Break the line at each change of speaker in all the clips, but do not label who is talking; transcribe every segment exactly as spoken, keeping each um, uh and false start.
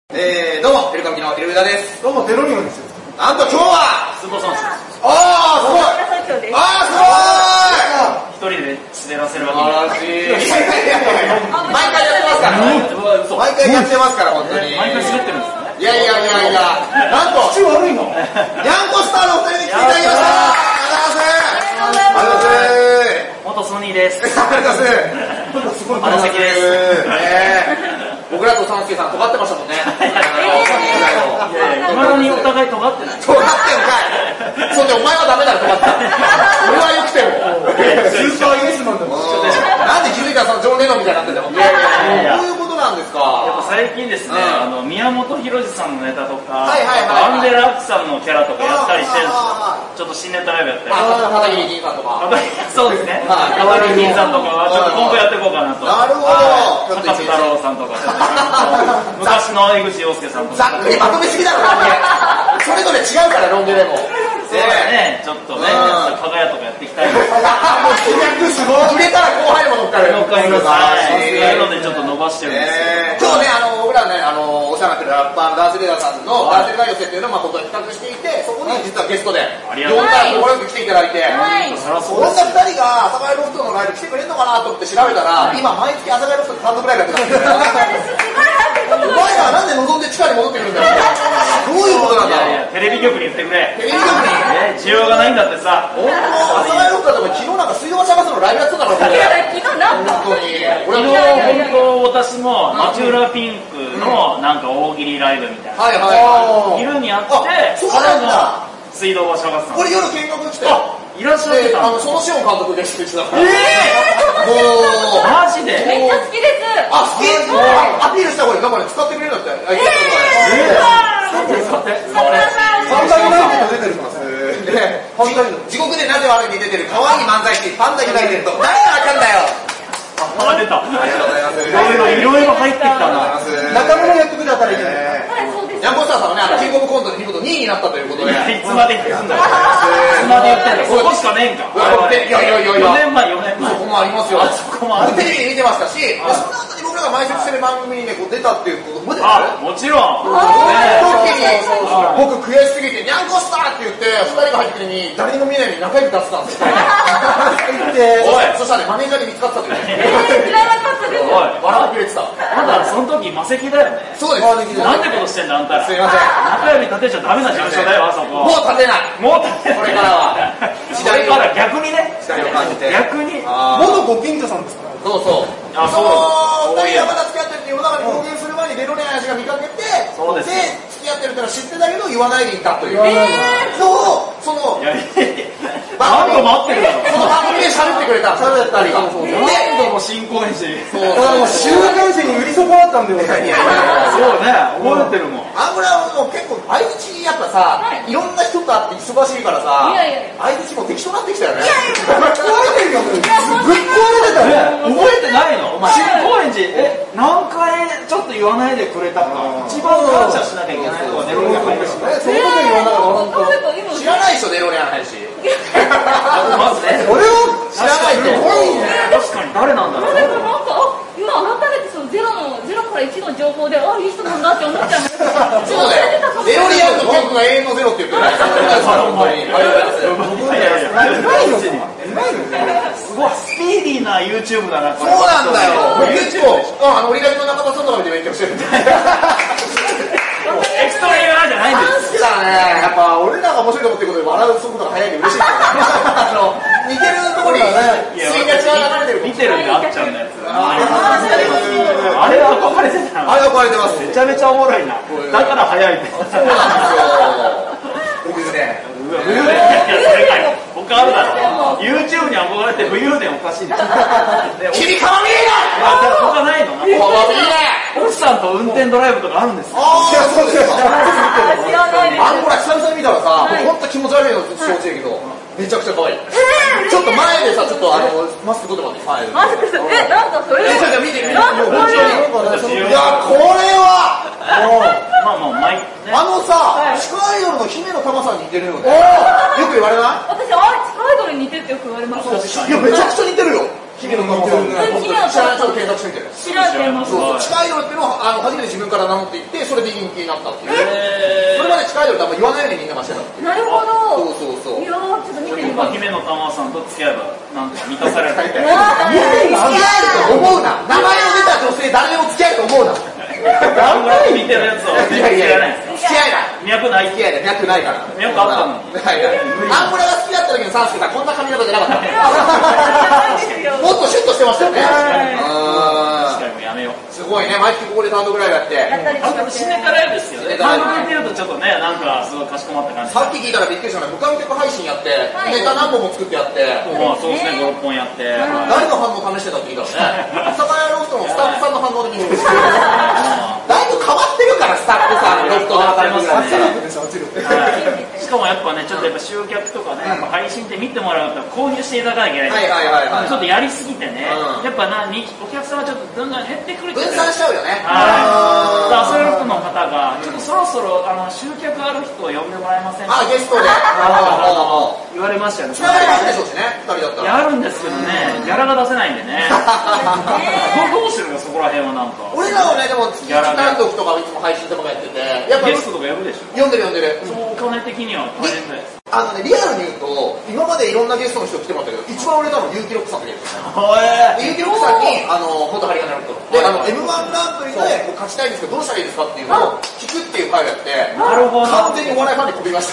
えー、どうも、エルカミのエルウダです。
どうも、デロリオンですよ。
なんと今日は、
スーパーソンです。
あー、すごいあー、すごい
一人で滑らせるわけに
素晴らしい。毎回やってますからね。毎回やってますから、本当に。
毎回滑ってるんですね。
いやいやいやいや、なんと、
口悪いの
ヤンコスターのお二人に来ていただきました。ありがとうございます。ありがとうございます。
元ソニーです。
ありがとうございます。
荒崎です。
僕らとサンスケさん尖ってましたもんね。
いまだにお互い尖ってない。
尖ってんかい。そうで、お前はダメだろ、尖ってた。俺は良くても。
スーパーイエスマンだもん。
なんで気づいたらそのジョン・レノンみたいになってても。どういうことなんですか。
やっぱ最近ですね、あの宮本浩次さんのネタとか、
はいはいはい
アンデラ・アキさんのキャラとかやったりしてるんですよ。ちょっと新ネタライブやったり。
片桐仁さんとか。
そうですね。片桐仁さんとかはちょっと今後やっていこうかなと。
なるほど。
高瀬太郎さんとか。昔の江口洋介さんとか。
ざっくりまとめすぎだろ、ロン毛。それぞれ違うから、ロン毛でも。
そうだね、ちょっとね、かがやとかやっていきたい。
もう飛躍すごい。売れたら後輩も乗っかる。
乗っかります。そういうのでちょっと伸ばしてるんです
よ。今日ね、あの、僕らね、あの、お世話になってるラッパーのダース・レーダーさんのダース・レーダー寄せっていうのをまあことに企画していて、そこに実はゲストで、呼んだら快く来ていただいて、そんな二人が阿佐ヶ谷ロフトのライブ来てくれるのかなと思って調べたら、今毎月阿佐ヶ谷ロフト単独ライブやってたんですよ。お前らなんで望んで地下に戻ってくるんだよ。どういうことなんだろう。
いやいや、テレビ局に言ってくれ。
テレビ局に
ね、需要がないんだってさ。
本当、阿佐ヶ谷ロフトとか昨日なんか水道橋博士のライブやってたから、
いや、昨日なんか
本当に。
昨日本当私もマチュラピンクのなんか大喜利ライブみたいな。
はいはい。
昼にあって、
そうなんだ。
水道橋博士さん。
これ夜見学来て。
いらっしゃってた。
あの、そのシオン監督でしてたから。
えぇもう、マジで
めっちゃ好きです。
あ、好きアピールした方がいい。なんかね、使ってくれるんだって。え
ぇ使って。
使って。
パンダユナイテッド出てるからさ。
地獄でなぜ悪いに出てる可愛い漫才師、パンダユナイテッド。誰がわかんだよ。
あ、出た。
ありがとうございます。
いろいろ入ってきたな。
中村やってくれたらいいね。
ヤンコスターさんはね、あの、キングオブコントで見事にいになったということで。
いつまで言ってんだよ。いつまで言ってんだよ。そこしかねえんか。
いやいやいやいや。
よねんまえ、よねんまえ。
そこもありますよ。
そこもある。
テレビで見てましたし、その後に僕らが毎週してる番組にね、こう出たっていうこと覚えて
あ、もちろん。
その時に、僕悔しすぎて、ニャンコスターって言って、二人が入ってるに、誰にも見えないように中指出してたんですよ。おい、そしたらね、マネージャーに見つかったという。
知らなかったです。
おい、笑ってくれてた。
まだその時魔石だよね。
そうです。
なんてことしてんだあんたら。
すいません。
中指立てちゃダメな事務所だよ、あそこ。
もう立てない。
もう立てない。
これからは。
これから逆にね。
時代を感じて。
逆に。
元ご近所さんですから。
そうそう。
あ、
そ
そう。
の二人がまだ付き合ってるって世の中に公言する前にデロレアン氏が見かけて、
そうです。
で、付き合ってるってのは知ってたけど言わないでいたという。
え
のを、その、
いやいやいや。何度も会ってるだろ。
その番組で喋ってくれた。喋ったりが。
何度も新婚し。
そう。
だからもう週刊誌に売り損なったんだよ、俺。
そうね、覚えてるもん。
アングラはもう結構、相づちやっぱさ、いろんな人と会って忙しいからさ、相づちも適当になってきたよね。
壊れてるよ、ぶっ壊れてたよ。
覚えてないの新高円寺、え、何回ちょっと言わないでくれたか。一番感謝しなきゃいけないのはネロリアン林。
その時に言わなかった。
知らないでしょ、ネロリアン林。
まずね。
俺を
知らないと。
確かに誰なんだろう。
なんか、今改めてそのゼロの、ゼロからいちの情報で、あ、いい人なんだって思っちゃいました。
そうだよ。ネロリアンの曲が永遠のゼロって言ってる。本当に。ありがとうございます。
すごいスピーディーな YouTube だな。
そうなんだよ。YouTube を、あの、折り紙の中田さんとか見て勉強してるんで。
エクストリームじゃないんです。
好きだね。やっぱ俺らが面白いと思ってることで笑う速度が速いんで嬉しい。あの、似てるところに水が違う流れてる。
見てるんであっちゃうんだやつ。あれは憧れてたの。
あれは憧れてます。
めちゃめちゃおもろいな。だから速いって。
そうなんですよ。僕ね。
武勇伝。いや、それかよ。他あるだろ。YouTube に憧れて武勇伝おかしいな。
君かわいいな。
他ないの？
かわいいね。
奥さんと運転ドライブとかあるんですか？
ああ、そうですか。
知らないです。
あの、これ久々に見たらさ、ほんと気持ち悪いの承知だけど、めちゃくちゃ可愛い。ちょっと前でさ、ちょっとあの、マスク取ってもらって、
マジで、え、なんかそれ。
え、ちょっと見て、見て、
なんかこれ。
いや、これは、
まあまあ、マイクね。
あのさ、地下アイドルの姫野玉さんに似てるよね。よく言われない？
私、あれ、地下アイドルに似てるってよく言われます。
いや、めちゃくちゃ似てるよ。 姫野玉さん、知らない人検索してみてる。
知らんけど、
そう地下アイドルっていうのをあの初めて自分から名乗っていってそれで人気になったっていう。それまで地下アイドルってあんま言わないようにみんながしてたっていう。
なるほど。
そうそうそう。
いやー、ちょっと見てみます。
姫野玉さんと付き合えばなんか満たされる。
付き合えると思うな。名前の出た女性誰でも付き合えると思うな。
何ぐらい見てるやつを
いやいやいや、
付き合えないですか？
付き合えない。
脈ない。
付き合えない。脈ないから。
脈あったのに。
ないない。アンゴラが好きだった時のサンスケさんこんな髪型じゃなかった。もっとシュッとしてましたよね。
確かにやめよう。
すごいね。毎月ここで単独ライブやって。
あと新ネタライブですよね。単独って言うとちょっとね、なんかすごいかしこまった感じ。
さっき聞いたらびっくりしたのは無観客配信やって、ネタ何本も作ってやって。
まあそうですね、ご、ろっぽんやって。
誰の反応試してたって聞いたらね。阿佐ヶ谷ロフトのスタッフさんの反応で見るんですよ。だいぶ変わってるからスタッフさんロフトの働き方
しかもやっぱね、ちょっとやっぱ集客とかね、配信って見てもらうと購入していただかなきゃいけない。
はいはいはいはい。
ちょっとやりすぎてね、やっぱな、お客さんはちょっとどんどん減ってくる。
分散しちゃうよね。
はい。アスレロックの方が、ちょっとそろそろあの集客ある人を呼んでもらえませんか？
あ、ゲストで。
言われましたよね。
つながりあるでしょうしね、ふたりだったら。
やるんですけどね、ギャラが出せないんでね。どうしてるのそこら辺はなんか。
俺らはね、でも月いち単独とかいつも配信とかやってて、やっぱ
ゲストとか呼ぶでしょ？
呼んでる呼んでる。
そう、お金的には大変だよ。
あのね、リアルに言うと、今までいろんなゲストの人来てもらったけど、一番売れたのはユーキロックさんだけですよね。ユーキロックさんに、あの、元ハリガネロックで、あの、エムワン グランプリでこう勝ちたいんですけど、どうしたらいいですかっていうのを聞くっていう回をやって、
なるほど。
完全にお笑いファンに飛びました。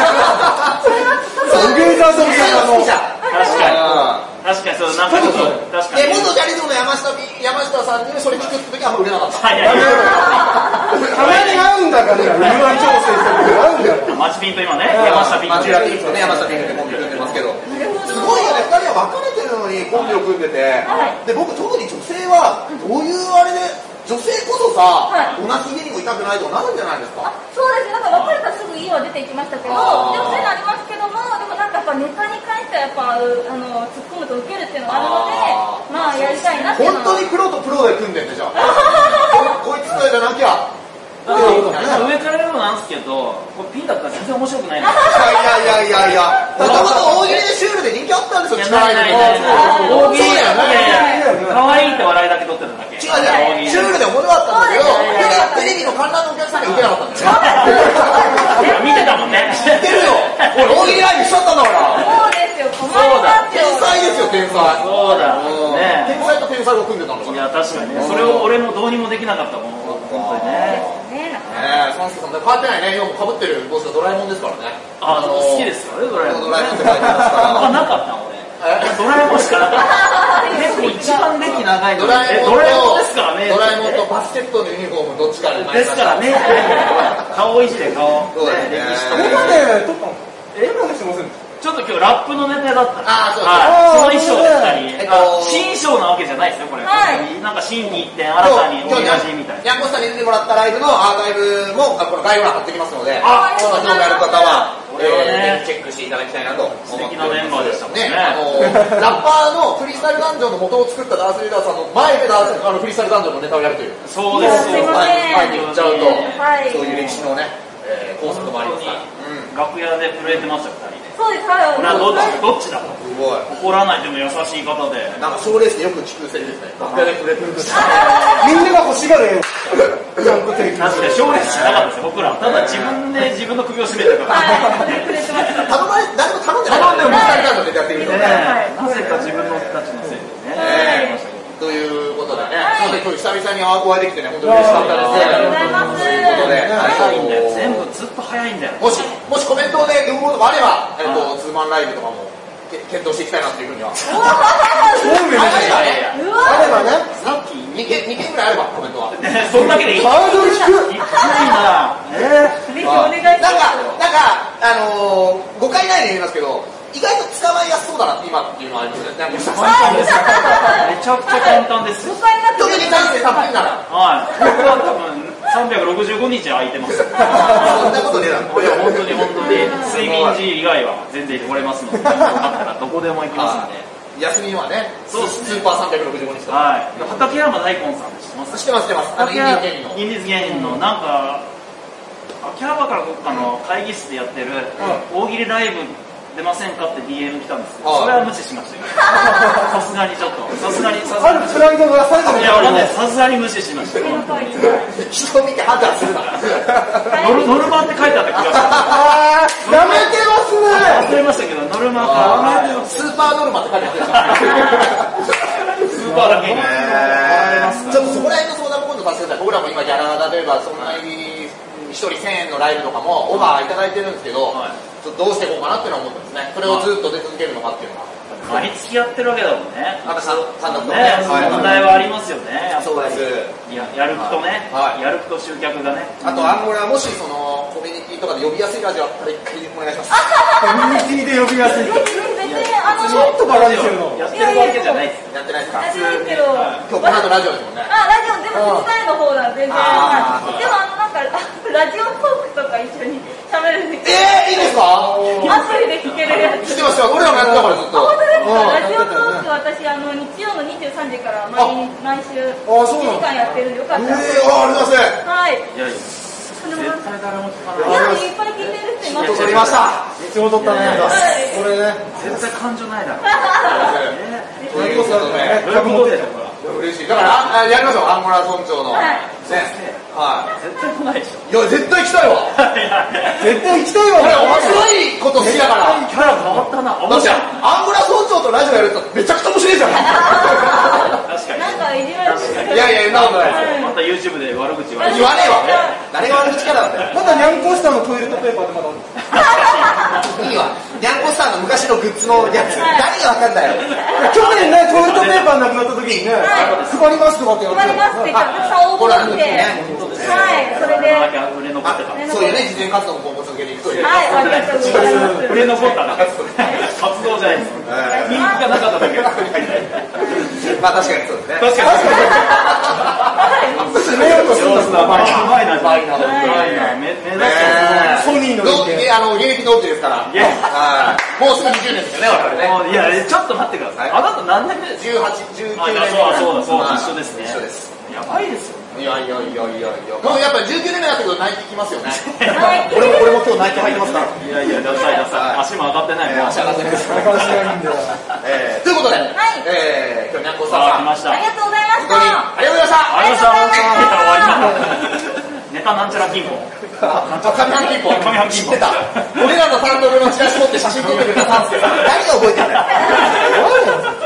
ウゲイザーとウゲイザーの。
確かに。確かにそう、なんかちょっと、確かに。
で、元ジャリゾンの山下、山下さんにそれ聞くって時はあんま売れなかった。
はいはい
たまに会うんだから、エムワン調整してる会うんだよ。
マチピンと今ね、山下ピン
マチラピンとね、山下ピンってコンビ組んでますけど。すごいよね、二人は別れてるのにコンビを組んでて、で、僕特に女性は、どういうあれで、女性こそさ、同じ家にもいたくないとかなるんじゃないですか？
そうですね、なんか別れたらすぐ家は出ていきましたけど、でもそういうのありますけども、でもなんかやっぱネタに関してはやっぱ、あの、突っ込むとウケるっていうのがあるので、まあやりたいなっていうのは。
本当にプロとプロで組んでんね、じゃあ。こいつとじゃなきゃ。
上から言うのなんですけど、これピンだったら全然面白くないな。
いやいやいやいや、もともと大喜利でシュールで人気あったんですよ、力入れて。
大喜利いやいや、可愛いって笑いだけ取ってただけ。
違う違う、シュールで面白かったんだけど、テレビの観覧のお客さんに受けなかったんだよ。
見てたもんね。
知ってるよ。俺大喜利ライブしちゃったんだから。
そうですよ、困りますよ。
天才ですよ、天才。
そうだ。ね。
天才と天才を組んでたんだから。
いや、確かにね。それを俺もどうにもできなかったもん。本当にね。
ねえ、サンスケさん、変わってないね。今も被ってる帽子がドラえもんですからね。
あの、好きですよね、ドラえもん。
ドラえもんって書いてますから。
あ、なかった俺。ドラえもんしかなかった。結構一番歴長いの。
ドラえもん
ドラえもんですからね。
ドラえもんとバスケットのユニフォームどっちかで
ですからね。顔いじれ、顔。
そうですね。
メガネ撮ったの？え、メガネしてません？
ちょっと今日ラップのネタだった
ああ、
そうです。その衣装で二人。新衣装なわけじゃないですよ、これ。なんか新規一点、新たに同じみたいな。
ヤンコスタに出てもらったライブのアーカイブも、この概要欄貼ってきますので、
あ、
この興味ある方は、えー、チェックしていただきたいなと思って
素敵なメンバーでしたもんね。
あの、ラッパーのフリースタイルダンジョンの元を作ったダースリーダーさんの前でダースあのフリースタイルダンジョンのネタをやるという。
そうですよ。
前に言っちゃうと、
はい、
そういう歴史のね、えー、コンセプトもありますから。
楽屋で震えてました、二人で。
そうです、はい。
俺はどっち、どっちだと。
すごい。
怒らないでも優しい方で。
なんか賞レースでよく聞くセリフですね。楽屋で震えてるんです
みんなが欲しがるちゃんと提供
確かに賞レースじゃなかったですよ、僕ら。ただ自分で自分の首を絞めたから。
頼まれ、誰も頼んでない。頼んでもフリースタイルダンジョンでやってみると。
なぜか自分のたちのせいでね。
ということでね、すみません、今日久々にお会いできてね、本当に嬉しかったです。ありがとうございます。ということで、
早いんだよ。全部ずっと早いんだよ。
もし、もしコメントで呼ぶことがあれば、えっと、ツーマンライブとかも検討していきたいなっていうふうには。
あればね、
さっき
にけん、にけんぐらいあれば、コメントは。
そんだけでいい。
ハードル低い。
低いな。
ぜひお願いします。
なんか、なんか、あのー、誤解ないで言いますけど、意外と捕まえやすそうだなって今っていうのはありますね。なんか
簡単です。めちゃくちゃ簡単です。
特に男性さんぷんなら。
はい。僕は多分さんびゃくろくじゅうごにち空いてます。
そんなことねえだろ。
いや、本当に本当に、睡眠時以外は全然来れますので、よかったらどこでも行きますんで。
休みはね、スーパーさんびゃくろくじゅうごにちと。
はい。畠山大根さん知ってます？
知ってます知ってます。あの、インディーズ芸人の。
インディーズ芸人の、なんか、秋葉原かどっかの会議室でやってる大喜利ライブ出ませんかって ディーエム 来たんですけど、それは無視しましたよ。さすがにちょっと、さすがに、さすがに。
あるプライドが最後に。
いや、わかんない。さすがに無視しましたよ。
人見て判断するな。
ノル、ノルマって書いてあった気がする。
あー、やめてますね。
忘れましたけど、ノルマか。
スーパーノルマって書いてある。
スーパーだけに。
ちょっとそこら辺の相談も今度させてください。僕らも今ギャラ、例えばそんなに一人せんえんのライブとかもオファーいただいてるんですけど、ちょっとどうしていこうかなっていうのは思ってますね。それをずっと出続けるのかっていうのが。
毎月やってるわけだもんね。
あと単独と
ね、
ね。
問題はありますよね。
そうです。
や、やる気とね、やる気と集客がね。
あと、アンゴラもしそのコミュニティとかで呼びやすいラジオあったら一回お願いします。
コミュニティで呼びやすい。ちょっとバカにしてるの。
やってるわけじゃないです。
やってないですか。
やってないけど。
今日この後ラジオですもんね。
あ、ラジオでも手伝いの方なん全然。でもあのなんかラジオトークとか一緒に喋るんです。
えー、いいですか？
アプリで聞けるやつ。
知ってますよ。俺らもやってたからずっと。
本当ですか？ラジオトーク私あの日曜のにじゅうさんじから毎毎週いちじかんやってるんでよかったら。
えー、あ、ありがとうございます。
はい。
いやいや。絶対誰も聞かない。
いや、いっぱい聞いてるって言います。
取りました。
いつも取ったね。これね。
絶対感情ないだろ。
ということでね。
どういうことでしょうか。
嬉しい。だからあやりましょう。アンゴラ村長の。
はい。
ね。はい。
絶対来ないでしょ。
いや絶対行きたいわ。
絶対行きたいわ。
俺面白いこと好きだから。
キャラ変わったな。
だってアンゴラ村長とラジオやるとめちゃくちゃ面白いじゃん。
確かに。
なんかいじめられてる。
いやいや、なことないですよ。
また YouTube で悪口言われる。
言わねえわ。誰が悪口キャラなんだよ。
まだニャンコスターのトイレットペーパーってまだある。
いいわ。ニャンコスターの昔のグッズのやつ。何がわかんないよ。
去年ね、トイレットペーパーなくなった時にね、配りますとかって言わ
配りますって言ってたくさん応募が来て。はい、それで。
売れ残ってた。
そういうね、慈善活動も今後続けていくという。
はい、ありがとうございます。
売れ残ったな。活動じゃないです。人気がなかっただけ。
まあ確かにそうですね。
確かに。
締めようとするんだ。
うまいな。うまいな。
うまいな。
目指して
ソニーの
同期、あの、現役同期ですから。もうすぐにじゅうねんですよね、我々ね。
いや、ちょっと待ってください。あなた何年目ですか？
じゅうはち、じゅうきゅうねんめ。
そうだ、そうだ、一緒ですね。
一緒です。
やばいですよ。
いやいやいやいやいや。もうやっぱじゅうきゅうねんめになってくるとナイキきますよね。
はい。
俺も、俺も今日ナイキ履いてますから。
いやいや、ダサいダサい。足も上がってない。
足上がってないです。
話がいいんだよ。
えー、ということで、
はい
えー、今日ニャンコスターさん。
来ました。
ありがとうございまし
本当に
た。
ありがとうございました。
ありがとうございました。終わりだ。ネタなんちゃら金庫。
上半期一本。
上半期一本。
知ってた。俺らのサンドルのチラシ持って写真撮ってくれたサンスケさん。何が覚えてんだよ。